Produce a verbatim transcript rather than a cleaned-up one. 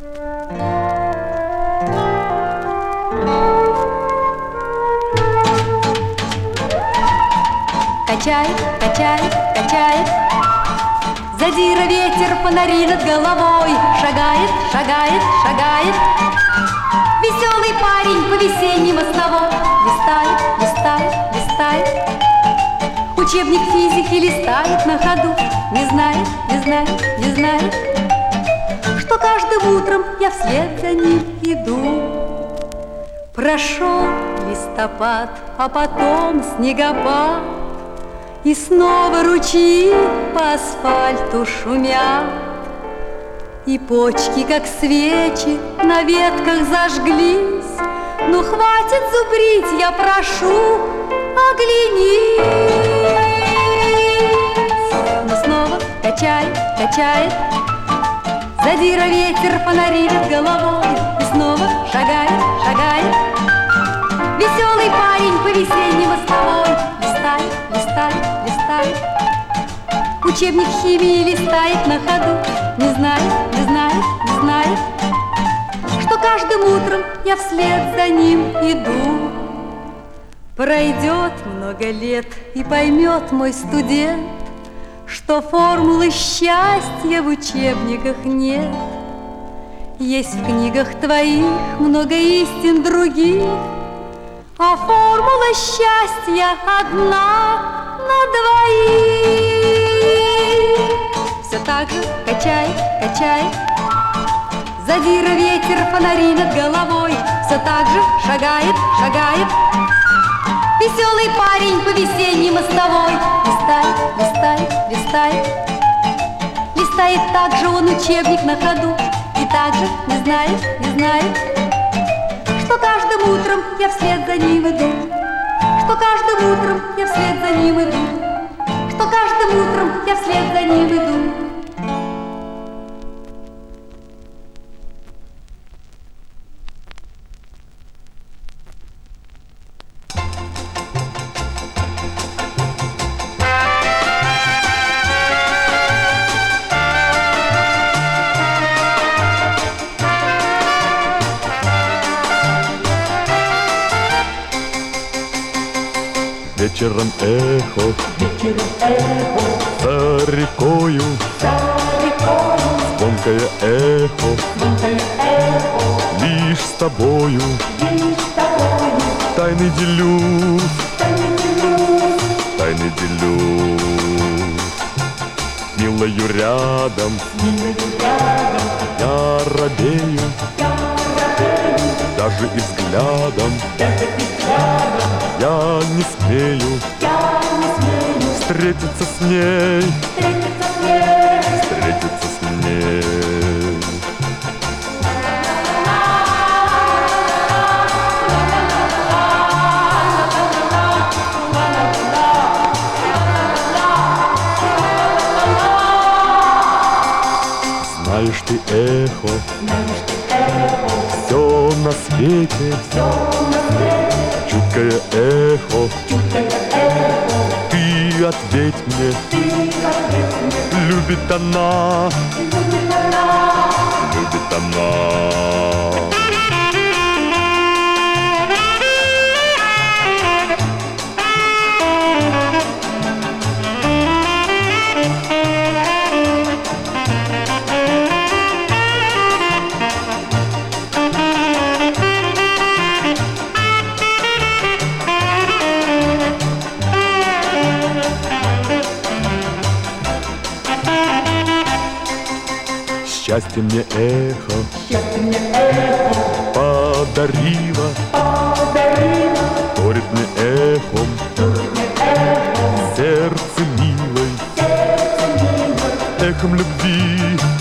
Качает, качает, качает. Задира ветер, фонари над головой. Шагает, шагает, шагает. Веселый парень по весенней мостовой. Листает, листает, листает. Учебник физики листает на ходу. Не знает, не знает, не знает, что каждым утром я вслед за ним иду. Прошел листопад, а потом снегопад, и снова ручьи по асфальту шумят, и почки, как свечи, на ветках зажглись. Ну, хватит зубрить, я прошу, оглянись. Но снова качает, качает. Задира ветер, фонари над головой. И снова шагает, шагает. Веселый парень по весенней мостовой. Листает, листает, листает. Учебник химии листает на ходу. Не знает, не знает, не знает, что каждым утром я вслед за ним иду. Пройдет много лет, и поймет мой студент, что формулы счастья в учебниках нет. Есть в книгах твоих много истин других, а формула счастья одна на двоих. Все так же качает, качает. Задира ветер, фонари над головой. Все так же шагает, шагает. Веселый парень по весенней мостовой. Листает, листает, листает. Листает так же он учебник на ходу. И так же не знает, не знает, что каждым утром я вслед за ним иду. Что каждым утром я вслед за ним иду. Что каждым утром я вслед за ним иду. Вечером эхо, вечером эхо, за рекою, за рекою, звонкое эхо, звонкое эхо, лишь с тобою, лишь с тобою, тайны делюсь, тайны делюсь, тайны делюсь. Милою рядом, милою рядом, я робею, я робею, даже и взглядом, даже и взглядом, я не смею я не смею встретиться с ней, встретиться с ней. встретиться с ней. Знаешь ты, эхо, Знаешь ты, эхо, все на свете, все на свете, чуткое эхо, чуткое эхо, ты ответь мне, ты ответь мне, любит она, любит она. любит она. Счастье мне эхо Счастье мне эхо подарило, подарило, вторит мне эхом вторит мне эхо, сердце милой, сердце милое, эхом любви